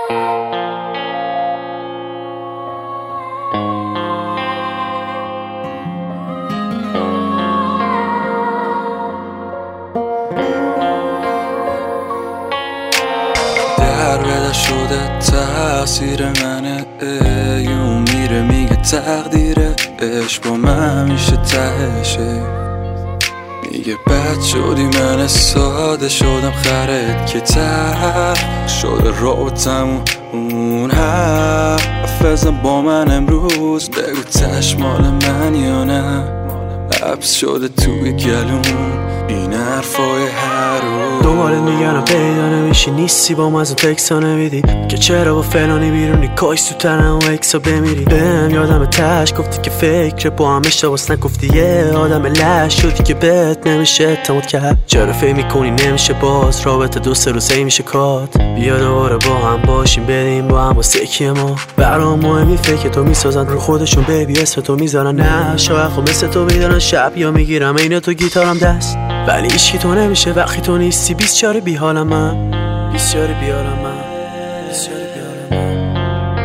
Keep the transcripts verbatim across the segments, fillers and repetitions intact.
در بده شده تأثیر منه، یون میره میگه تقدیره، عشق با من میشه تهشه، میگه بد شدی من ساده شدم خرد که تر شده رابطمون. اون حرفزم با من امروز، بگو تش مال من یا نه، حبس شده توی گلون این حرفای هر روز. دوباره میگنم پیدا نمیشی، نیستی با من از اون تکسا نمیدی که چرا با فلانی بیرونی، کاش تو تنم و اکسا بمیری. بهم یادم تش گفتی که فکر با هم اشتباس نگفتی، یه آدم لش شدی که بهت نمیشه اعتماد کرد. چرا فکر میکنی نمیشه باز رابطه دو سه روزه میشه کات؟ بیا دوباره با هم باشیم بدیم با هم واسه کی ما. برام مهمی فکر تو میسازن رو خودشون، بیبی اسم تو میذارن، نه شاید خب مثل تو بیدارن شب یا میگیرم عین تو گیتارم دست، ولی ایشکی تو نمیشه وقتی تو نیستی. بیچاره بی حالم من، بیچاره بیارم من، بیچاره بیارم من،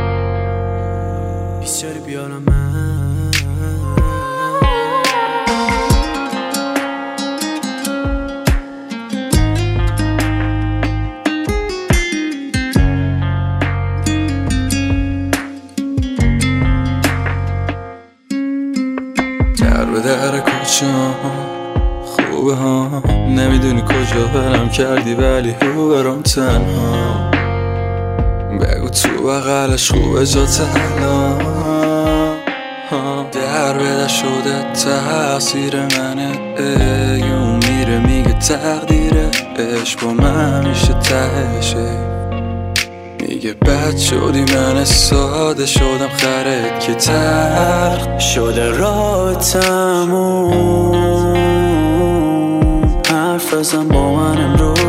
بیچاره بیارم من. در به در کوچه‌ام خوبه ها، نمیدونی کجا برم کردی ولی رو برام تنها. بگو تو بغلش خوبه جات الان، در بده شده تأثیر منه، یون میره میگه تقدیره، عشق با من میشه تهشه، میگه بد شدی من ساده شدم خرد که تر شده رابطمون، حرف بزن با من امروز،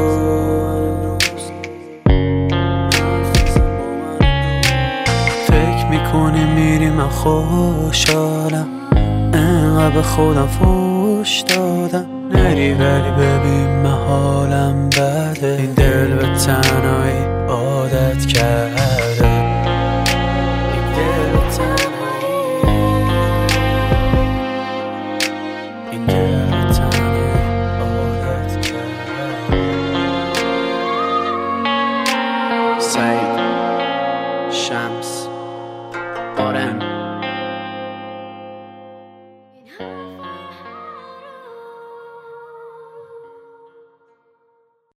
فکر میکنی میری من خوشحالم، انقدر به خودم فوش دادم، نری ولی ببین من حالم بده، این دل به تنم